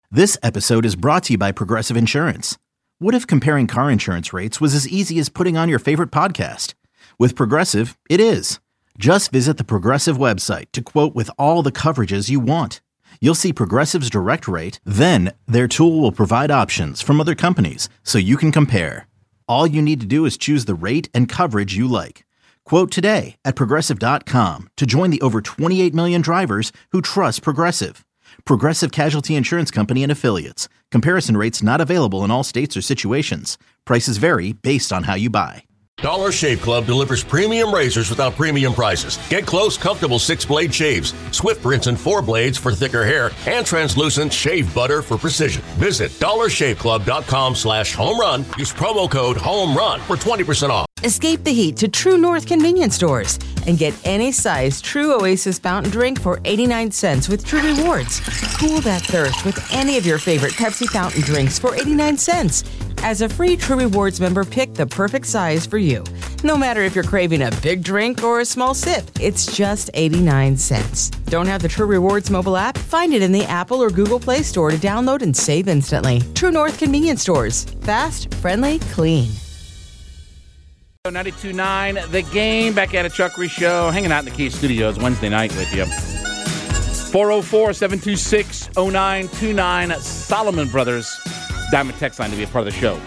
This episode is brought to you by Progressive Insurance. What if comparing car insurance rates was as easy as putting on your favorite podcast? With Progressive, it is. Just visit the Progressive website to quote with all the coverages you want. You'll see Progressive's direct rate, then their tool will provide options from other companies so you can compare. All you need to do is choose the rate and coverage you like. Quote today at Progressive.com to join the over 28 million drivers who trust Progressive. Progressive Casualty Insurance Company and Affiliates. Comparison rates not available in all states or situations. Prices vary based on how you buy. Dollar Shave Club delivers premium razors without premium prices. Get close, comfortable 6-blade shaves, swift rinse and 4 blades for thicker hair, and translucent shave butter for precision. Visit dollarshaveclub.com/home-run. Use promo code HOME-RUN for 20% off. Escape the heat to True North convenience stores and get any size True Oasis fountain drink for 89 cents with True Rewards. Cool that thirst with any of your favorite Pepsi fountain drinks for 89 cents. As a free True Rewards member, pick the perfect size for you. No matter if you're craving a big drink or a small sip, it's just 89 cents. Don't have the True Rewards mobile app? Find it in the Apple or Google Play Store to download and save instantly. True North convenience stores. Fast, friendly, clean. 92.9 The Game, back at a Chuck Reese Show, hanging out in the Key Studios Wednesday night with you. 404-726-0929, Solomon Brothers Diamond text line to be a part of the show.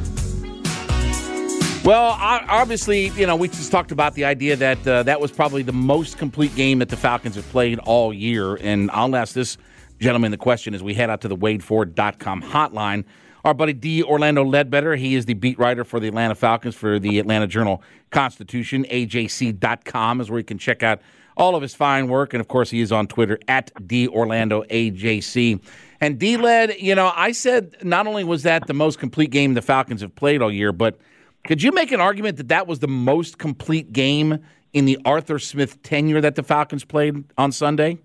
Well, obviously, you know, we just talked about the idea that that was probably the most complete game that the Falcons have played all year, and I'll ask this gentleman the question as we head out to the WadeFord.com hotline. Our buddy D. Orlando Ledbetter, he is the beat writer for the Atlanta Falcons for the Atlanta Journal-Constitution. AJC.com is where you can check out all of his fine work. And, of course, he is on Twitter at DOrlandoAJC. And D-Led, you know, I said not only was that the most complete game the Falcons have played all year, but could you make an argument that that was the most complete game in the Arthur Smith tenure that the Falcons played on Sunday?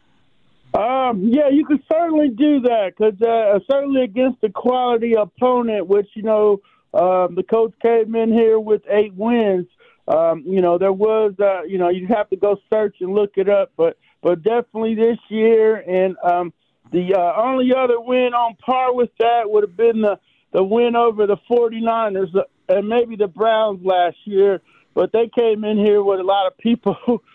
Yeah, you could certainly do that because certainly against a quality opponent, which, you know, the coach came in here with 8 wins. You know, there was, you know, you'd have to go search and look it up, but definitely this year. And the only other win on par with that would have been the win over the 49ers and maybe the Browns last year. But they came in here with a lot of people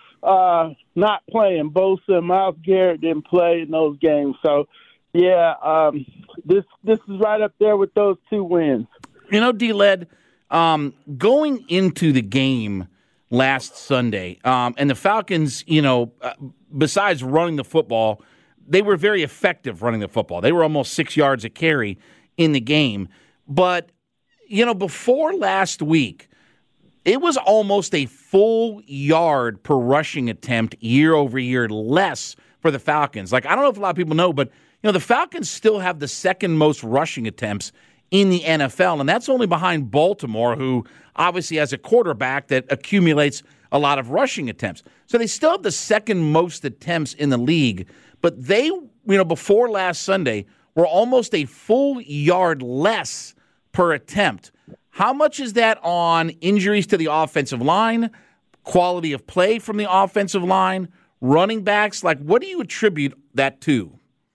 not playing. Bosa and Myles Garrett didn't play in those games. So, yeah, this is right up there with those 2 wins. You know, D-Led, going into the game last Sunday, and the Falcons, you know, besides running the football, they were very effective running the football. They were almost 6 yards a carry in the game. But, you know, before last week, it was almost a full yard per rushing attempt year over year less for the Falcons. Like, I don't know if a lot of people know, but, you know, the Falcons still have the second most rushing attempts in the NFL, and that's only behind Baltimore, who obviously has a quarterback that accumulates a lot of rushing attempts. So they still have the second most attempts in the league, but they, you know, before last Sunday, were almost a full yard less per attempt. How much is that on injuries to the offensive line, quality of play from the offensive line, running backs? Like, what do you attribute that to?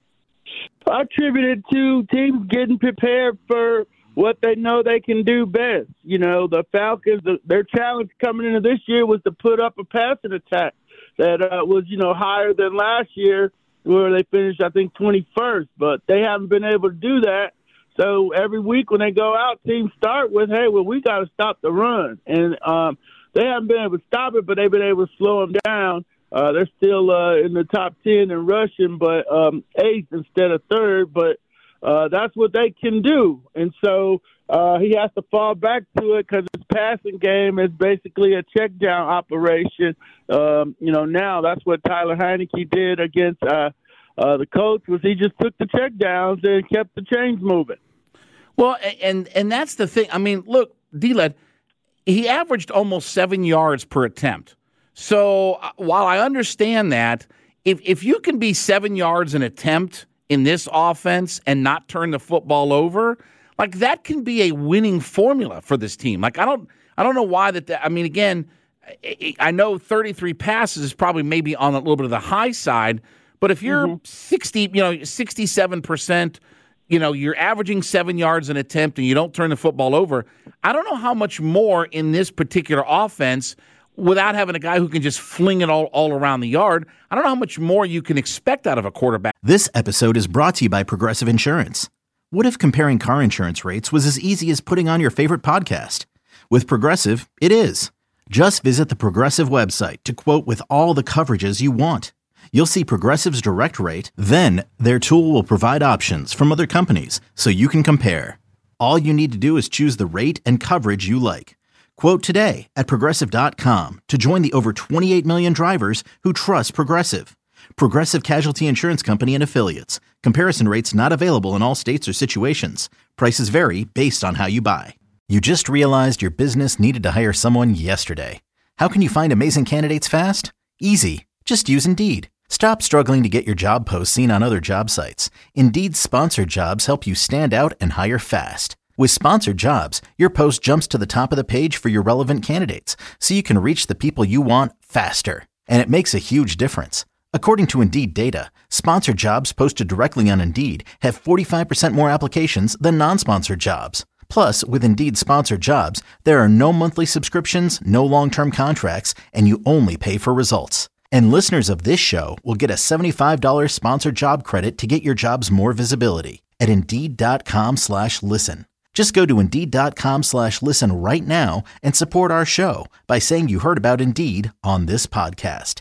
I attribute it to teams getting prepared for what they know they can do best. You know, the Falcons, their challenge coming into this year was to put up a passing attack that was, you know, higher than last year where they finished, I think, 21st. But they haven't been able to do that. So every week when they go out, teams start with, hey, well, we got to stop the run. And they haven't been able to stop it, but they've been able to slow them down. They're still in the top 10 in rushing, but 8th instead of 3rd. But that's what they can do. And so he has to fall back to it because his passing game is basically a check down operation. You know, now that's what Tyler Heineke did against the Colts was he just took the check downs and kept the chains moving. Well, and that's the thing. I mean, look, D-Led, he averaged almost 7 yards per attempt. So while I understand that, if you can be 7 yards an attempt in this offense and not turn the football over, like that can be a winning formula for this team. Like I don't know why that. I mean, again, I know 33 passes is probably maybe on a little bit of the high side, But if you're 67%, you're averaging 7 yards an attempt and you don't turn the football over, I don't know how much more in this particular offense, without having a guy who can just fling it all around the yard, I don't know how much more you can expect out of a quarterback. This episode is brought to you by Progressive Insurance. What if comparing car insurance rates was as easy as putting on your favorite podcast? With Progressive, it is. Just visit the Progressive website to quote with all the coverages you want. You'll see Progressive's direct rate, then their tool will provide options from other companies so you can compare. All you need to do is choose the rate and coverage you like. Quote today at Progressive.com to join the over 28 million drivers who trust Progressive. Progressive Casualty Insurance Company and Affiliates. Comparison rates not available in all states or situations. Prices vary based on how you buy. You just realized your business needed to hire someone yesterday. How can you find amazing candidates fast? Easy. Just use Indeed. Stop struggling to get your job posts seen on other job sites. Indeed's sponsored jobs help you stand out and hire fast. With sponsored jobs, your post jumps to the top of the page for your relevant candidates, so you can reach the people you want faster. And it makes a huge difference. According to Indeed data, sponsored jobs posted directly on Indeed have 45% more applications than non-sponsored jobs. Plus, with Indeed sponsored jobs, there are no monthly subscriptions, no long-term contracts, and you only pay for results. And listeners of this show will get a $75 sponsored job credit to get your jobs more visibility at Indeed.com/listen. Just go to Indeed.com/listen right now and support our show by saying you heard about Indeed on this podcast.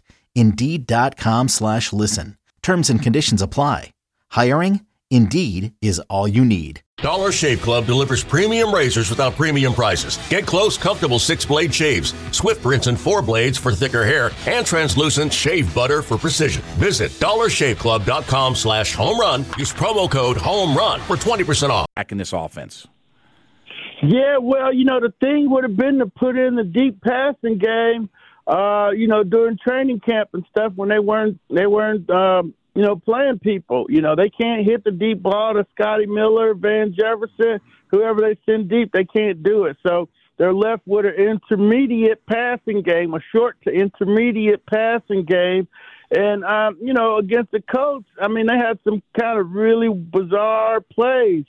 Indeed.com/listen. Terms and conditions apply. Hiring? Indeed is all you need. Dollar Shave Club delivers premium razors without premium prices. Get close, comfortable 6-blade shaves, Swift rinse and 4 blades for thicker hair, and translucent shave butter for precision. Visit dollarshaveclub.com/home run. Use promo code HOME RUN for 20% off. Back in this offense. Yeah, well, the thing would have been to put in the deep passing game, during training camp and stuff when they weren't playing people. They can't hit the deep ball to Scotty Miller, Van Jefferson, whoever they send deep, they can't do it. So they're left with an intermediate passing game, a short to intermediate passing game. And, against the Colts, they had some kind of really bizarre plays.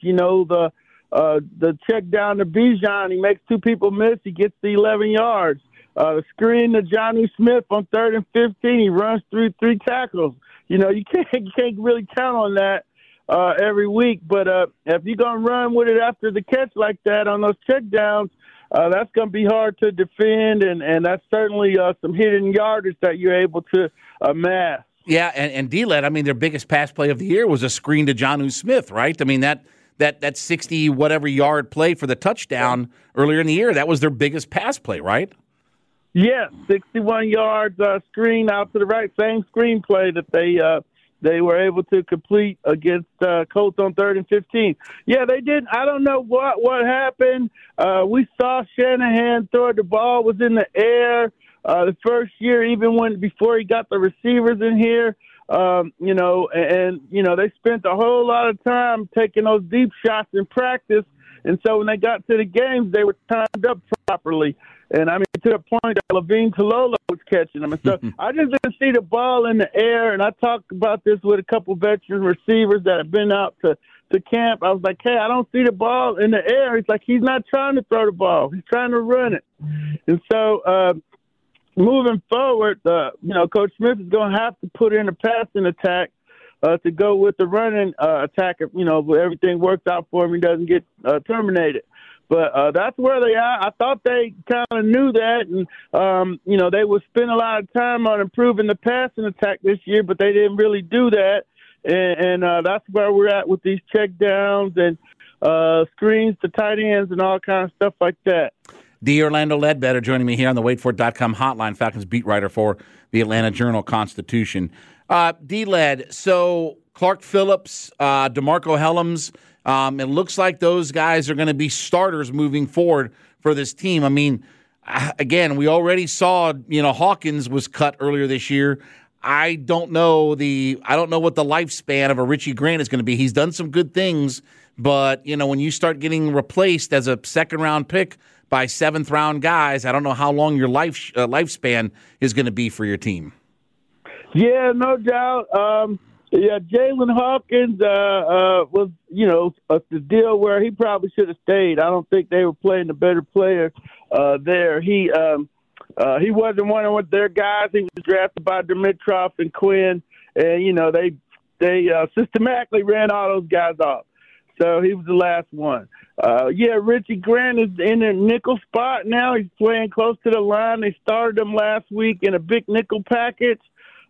The check down to Bijan, he makes 2 people miss, he gets the 11 yards. The screen to Jonnu Smith on 3rd and 15, he runs through 3 tackles. You can't really count on that every week. But if you're going to run with it after the catch like that on those checkdowns, that's going to be hard to defend, and that's certainly some hidden yardage that you're able to amass. Yeah, and D-Led, their biggest pass play of the year was a screen to Jonnu Smith, right? That 60-whatever yard play for the touchdown earlier in the year, that was their biggest pass play, right? Yes, 61 yards screen out to the right, same screenplay that they were able to complete against Colts on 3rd and 15. Yeah, they did. I don't know what happened. We saw Shanahan throw the ball was in the air the first year, even before he got the receivers in here. They spent a whole lot of time taking those deep shots in practice, and so when they got to the games, they were timed up properly. And, to the point that Levine Tololo was catching them. And so I just didn't see the ball in the air. And I talked about this with a couple veteran receivers that have been out to camp. I was like, hey, I don't see the ball in the air. He's like, he's not trying to throw the ball. He's trying to run it. And so moving forward, Coach Smith is going to have to put in a passing attack to go with the running attack. If, everything works out for him, he doesn't get terminated. But that's where they are. I thought they kind of knew that, and, they would spend a lot of time on improving the passing attack this year, but they didn't really do that. And that's where we're at with these check downs and screens to tight ends and all kinds of stuff like that. D. Orlando Ledbetter joining me here on the WaitFor.com hotline, Falcons beat writer for the Atlanta Journal-Constitution. D-Led, so Clark Phillips, DeMarco Hellams, it looks like those guys are going to be starters moving forward for this team. Again, we already saw, Hawkins was cut earlier this year. I don't know what the lifespan of a Richie Grant is going to be. He's done some good things, but, when you start getting replaced as a second-round pick by 7th-round guys, I don't know how long your lifespan is going to be for your team. Yeah, no doubt. Yeah, Jalen Hawkins was, the deal where he probably should have stayed. I don't think they were playing the better player there. He wasn't one of their guys. He was drafted by Dimitroff and Quinn, and they systematically ran all those guys off. So he was the last one. Richie Grant is in a nickel spot now. He's playing close to the line. They started him last week in a big nickel package.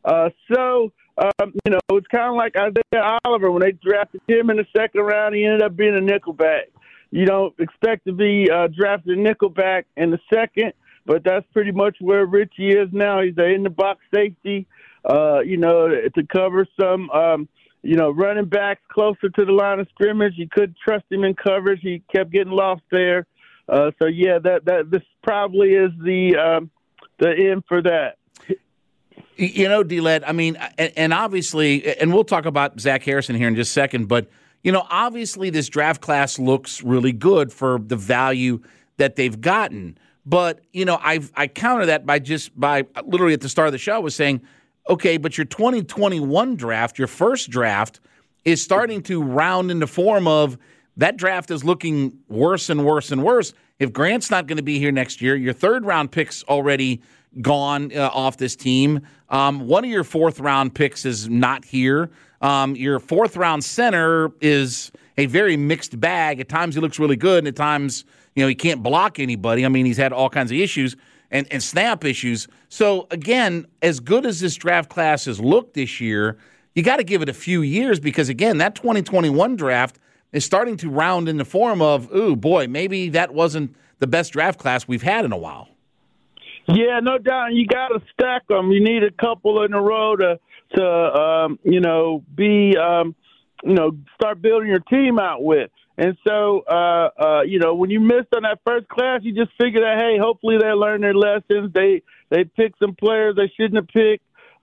It's kind of like Isaiah Oliver. When they drafted him in the second round, he ended up being a nickelback. You don't expect to be drafted a nickelback in the second, but that's pretty much where Richie is now. He's an in-the-box safety, to cover some, running backs closer to the line of scrimmage. You couldn't trust him in coverage. He kept getting lost there. This probably is the end for that. D-Led, I mean, and obviously, and we'll talk about Zach Harrison here in just a second, but, obviously this draft class looks really good for the value that they've gotten. But, I counter that by literally at the start of the show, I was saying, okay, but your 2021 draft, your first draft, is starting to round in the form of that draft is looking worse and worse and worse. If Grant's not going to be here next year, your third-round pick's already gone off this team. One of your fourth-round picks is not here. Your fourth-round center is a very mixed bag. At times he looks really good, and at times he can't block anybody. I mean, he's had all kinds of issues and snap issues. So, again, as good as this draft class has looked this year, you got to give it a few years because, again, that 2021 draft is starting to round in the form of, ooh, boy, be that wasn't the best draft class we've had in a while. Yeah, no doubt. And you got to stack them. You need a couple in a row to start building your team out with. And so, when you missed on that first class, you just figure that, hey, hopefully they learn their lessons. They picked some players they shouldn't have picked,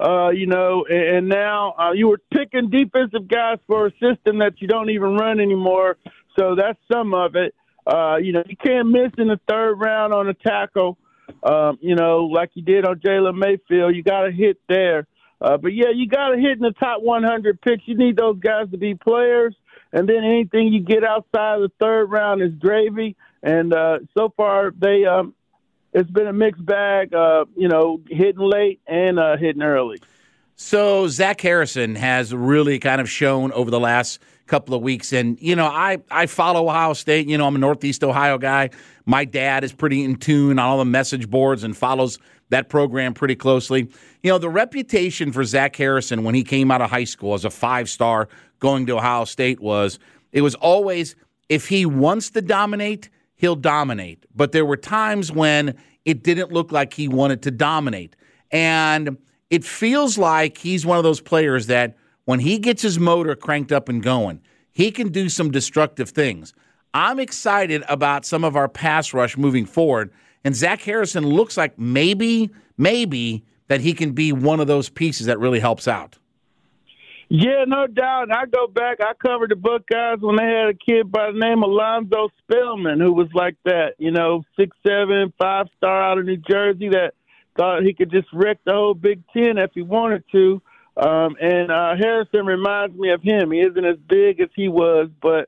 and now you were picking defensive guys for a system that you don't even run anymore. So that's some of it. You can't miss in the third round on a tackle, like you did on Jalen Mayfield. You got to hit there. You got to hit in the top 100 picks. You need those guys to be players. And then anything you get outside of the third round is gravy. And so far, it's been a mixed bag, hitting late and hitting early. So Zach Harrison has really kind of shown over the last couple of weeks. And, I follow Ohio State. I'm a Northeast Ohio guy. My dad is pretty in tune on all the message boards and follows that program pretty closely. The reputation for Zach Harrison when he came out of high school as a 5-star going to Ohio State was always, if he wants to dominate, he'll dominate. But there were times when it didn't look like he wanted to dominate. And it feels like he's one of those players that when he gets his motor cranked up and going, he can do some destructive things. I'm excited about some of our pass rush moving forward. And Zach Harrison looks like maybe that he can be one of those pieces that really helps out. Yeah, no doubt. And I go back, I covered the Buckeyes when they had a kid by the name of Lonzo Spellman, who was like that, 6'7", 5-star out of New Jersey that thought he could just wreck the whole Big Ten if he wanted to. Harrison reminds me of him. He isn't as big as he was, but,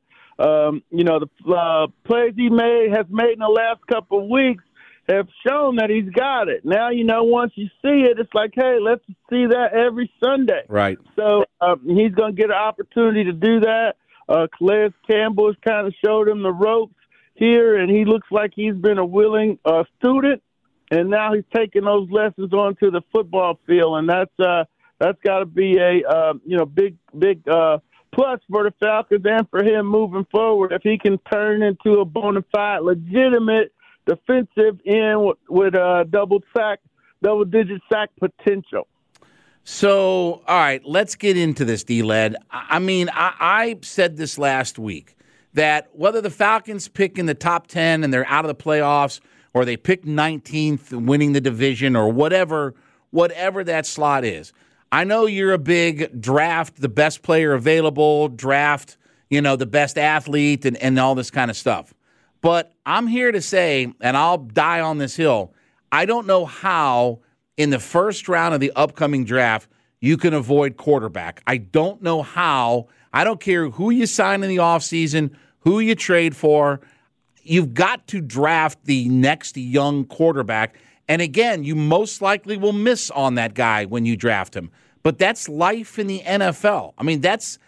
the plays he has made in the last couple of weeks have shown that he's got it. Now, once you see it, it's like, hey, let's see that every Sunday. Right. So he's going to get an opportunity to do that. Calais Campbell has kind of showed him the ropes here, and he looks like he's been a willing student, and now he's taking those lessons onto the football field, and that's got to be a big plus for the Falcons and for him moving forward if he can turn into a bona fide, legitimate defensive end with double-digit sack potential. So, all right, let's get into this, D-Led. I mean, I said this last week, that whether the Falcons pick in the top 10 and they're out of the playoffs, or they pick 19th winning the division, or whatever that slot is. I know you're a big draft the best player available, draft, the best athlete and all this kind of stuff. But I'm here to say, and I'll die on this hill, I don't know how in the first round of the upcoming draft you can avoid quarterback. I don't know how. I don't care who you sign in the offseason, who you trade for. You've got to draft the next young quarterback. And again, you most likely will miss on that guy when you draft him. But that's life in the NFL. I mean, that's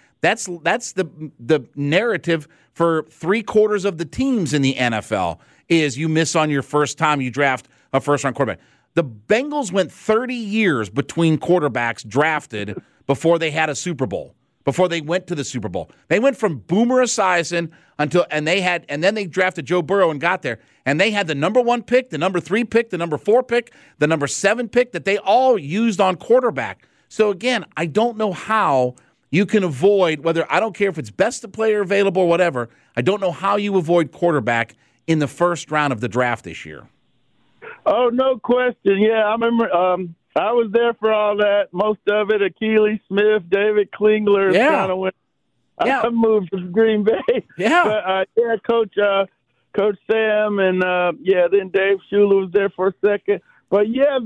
the narrative for 3/4 of the teams in the NFL is you miss on your first time you draft a first-round quarterback. The Bengals went 30 years between quarterbacks drafted before they had a Super Bowl, before they went to the Super Bowl. They went from Boomer Esiason and then they drafted Joe Burrow and got there. And they had the number 1 pick, the number 3 pick, the number 4 pick, the number 7 pick that they all used on quarterback. So again, I don't know how you can avoid I don't care if it's best player available or whatever. I don't know how you avoid quarterback in the first round of the draft this year. Oh, no question. Yeah, I remember I was there for all that, most of it. Akili Smith, David Klingler kind of went. Yeah. I moved from Green Bay. Yeah. But, Coach Sam and, then Dave Shula was there for a second. But,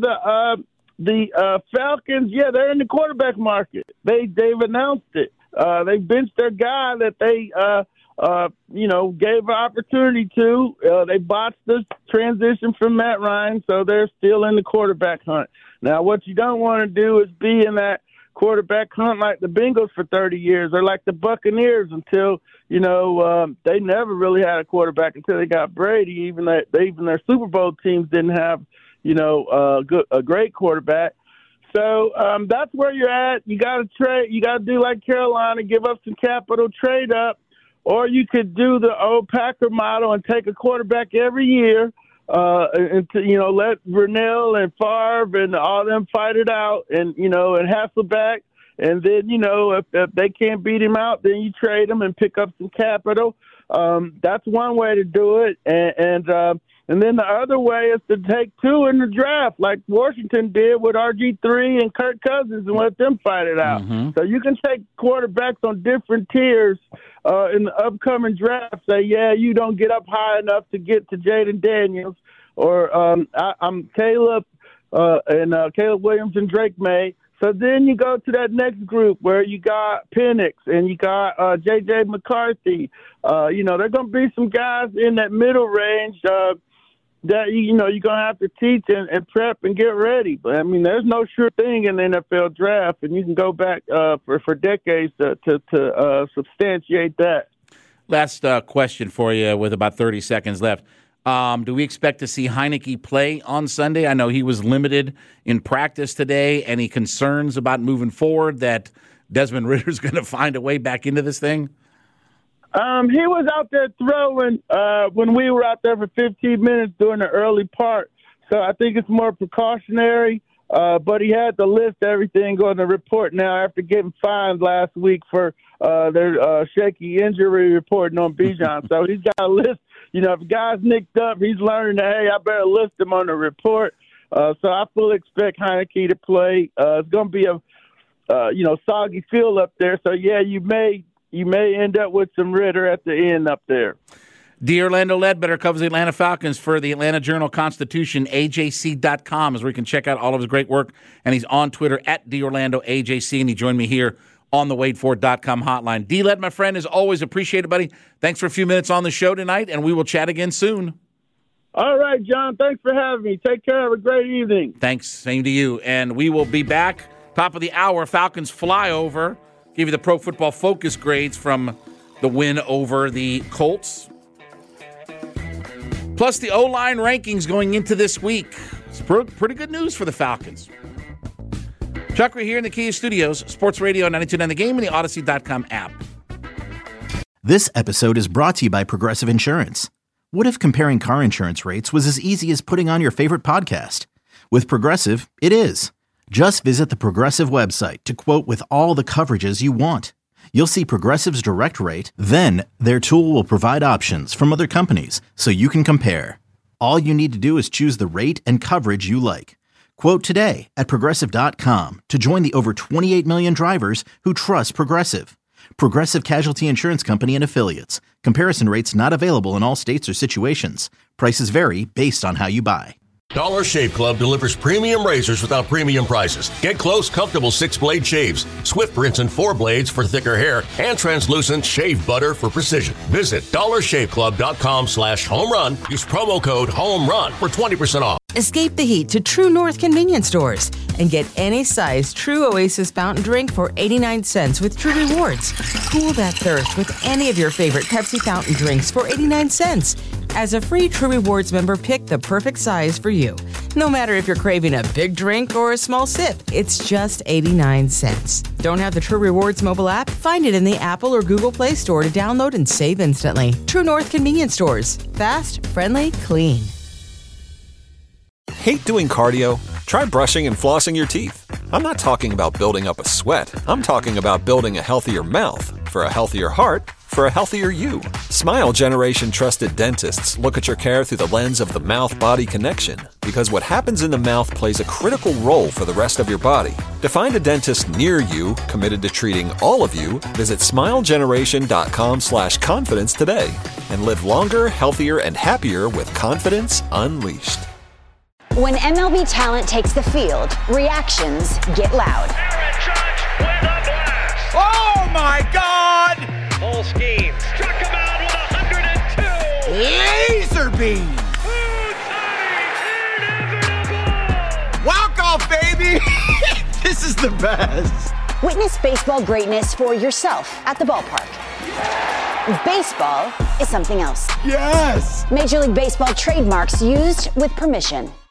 the Falcons, they're in the quarterback market. They've announced it. They benched their guy that they gave an opportunity to. They botched the transition from Matt Ryan, so they're still in the quarterback hunt. Now, what you don't want to do is be in that quarterback hunt like the Bengals for 30 years or like the Buccaneers until, they never really had a quarterback until they got Brady. Even their Super Bowl teams didn't have, a great quarterback. So that's where you're at. You got to trade. You got to do like Carolina, give up some capital, trade up. Or you could do the old Packer model and take a quarterback every year, and let Brunell and Favre and all them fight it out, and and Hasselbeck, and then if they can't beat him out, then you trade him and pick up some capital. That's one way to do it, and then the other way is to take 2 in the draft, like Washington did with RG3 and Kirk Cousins, and let them fight it out. Mm-hmm. So you can take quarterbacks on different tiers in the upcoming draft. Say, you don't get up high enough to get to Jaden Daniels, or I'm Caleb Caleb Williams and Drake May. So then you go to that next group where you got Penix and you got J.J. McCarthy. There are going to be some guys in that middle range that you're going to have to teach and prep and get ready. But, I mean, there's no sure thing in the NFL draft, and you can go back for decades to substantiate that. Last question for you with about 30 seconds left. Do we expect to see Heinicke play on Sunday? I know he was limited in practice today. Any concerns about moving forward that Desmond Ridder's going to find a way back into this thing? He was out there throwing when we were out there for 15 minutes during the early part. So I think it's more precautionary. But he had to list everything on the report now after getting fined last week for their shaky injury reporting on Bijan. So he's got a list. If a guy's nicked up, he's learning that, hey, I better list him on the report. So I fully expect Heinicke to play. It's going to be a soggy field up there. So, you may end up with some Ridder at the end up there. Orlando Ledbetter covers the Atlanta Falcons for the Atlanta Journal-Constitution. AJC.com is where you can check out all of his great work. And he's on Twitter at DOrlandoAJC, and he joined me here on the WadeFord.com hotline. D-Led, my friend, as always, appreciate it, buddy. Thanks for a few minutes on the show tonight, and we will chat again soon. All right, John. Thanks for having me. Take care. Have a great evening. Thanks. Same to you. And we will be back. Top of the hour, Falcons flyover. Give you the Pro Football Focus grades from the win over the Colts. Plus the O-line rankings going into this week. It's pretty good news for the Falcons. Chuck, we're here in the Kia Studios, Sports Radio 92.9 The Game and the Odyssey.com app. This episode is brought to you by Progressive Insurance. What if comparing car insurance rates was as easy as putting on your favorite podcast? With Progressive, it is. Just visit the Progressive website to quote with all the coverages you want. You'll see Progressive's direct rate, then their tool will provide options from other companies so you can compare. All you need to do is choose the rate and coverage you like. Quote today at Progressive.com to join the over 28 million drivers who trust Progressive. Progressive Casualty Insurance Company and Affiliates. Comparison rates not available in all states or situations. Prices vary based on how you buy. Dollar Shave Club delivers premium razors without premium prices. Get close, comfortable 6-blade shaves, Swift rinse and 4 blades for thicker hair, and translucent shave butter for precision. Visit dollarshaveclub.com/homerun. Use promo code HOMERUN for 20% off. Escape the heat to True North convenience stores and get any size True Oasis fountain drink for 89 cents with True Rewards. Cool that thirst with any of your favorite Pepsi fountain drinks for 89 cents. As a free True Rewards member, pick the perfect size for you. No matter if you're craving a big drink or a small sip, it's just 89 cents. Don't have the True Rewards mobile app? Find it in the Apple or Google Play Store to download and save instantly. True North convenience stores. Fast, friendly, clean. Hate doing cardio? Try brushing and flossing your teeth. I'm not talking about building up a sweat. I'm talking about building a healthier mouth for a healthier heart for a healthier you. Smile Generation trusted dentists look at your care through the lens of the mouth-body connection, because what happens in the mouth plays a critical role for the rest of your body. To find a dentist near you committed to treating all of you, visit smilegeneration.com/confidence today and live longer, healthier, and happier with confidence unleashed. When MLB talent takes the field, reactions get loud. Aaron Judge with a blast. Oh my God! Full scheme. Struck him out with 102. Laser beam. Inevitable. Walk off, baby. This is the best. Witness baseball greatness for yourself at the ballpark. Baseball is something else. Yes. Major League Baseball trademarks used with permission.